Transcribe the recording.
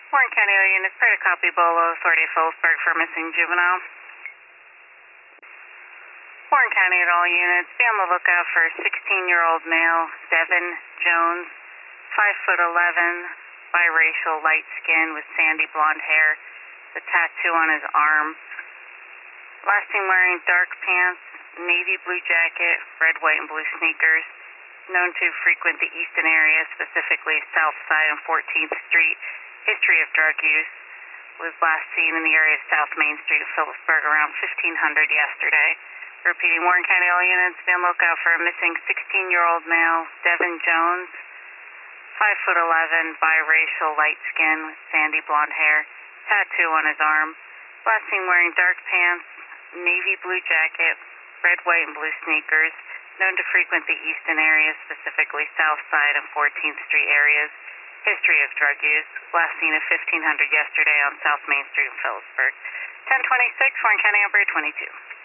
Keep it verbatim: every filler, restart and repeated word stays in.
Warren County All units, pray to copy Bolo, Authority of Phillipsburg for missing juvenile. Warren County at all units, be on the lookout for sixteen-year-old male, Devin Jones, five foot eleven, biracial, light skin with sandy blonde hair, the tattoo on his arm. Last seen wearing dark pants, navy blue jacket, red, white, and blue sneakers. Known to frequent the eastern area, specifically South Side and fourteenth Street. History of drug use. Was last seen in the area of South Main Street of Phillipsburg around fifteen hundred yesterday. Repeating, Warren County all units, be on lookout for a missing sixteen-year-old male, Devin Jones, five foot eleven, biracial, light skin with sandy blonde hair, tattoo on his arm. Last seen wearing dark pants, navy blue jacket, red, white, and blue sneakers. Known to frequent the eastern area, specifically South Side and fourteenth Street areas. History of drug use. Last seen at fifteen hundred yesterday on South Main Street in Phillipsburg. ten twenty-six, Warren County, operator twenty-two.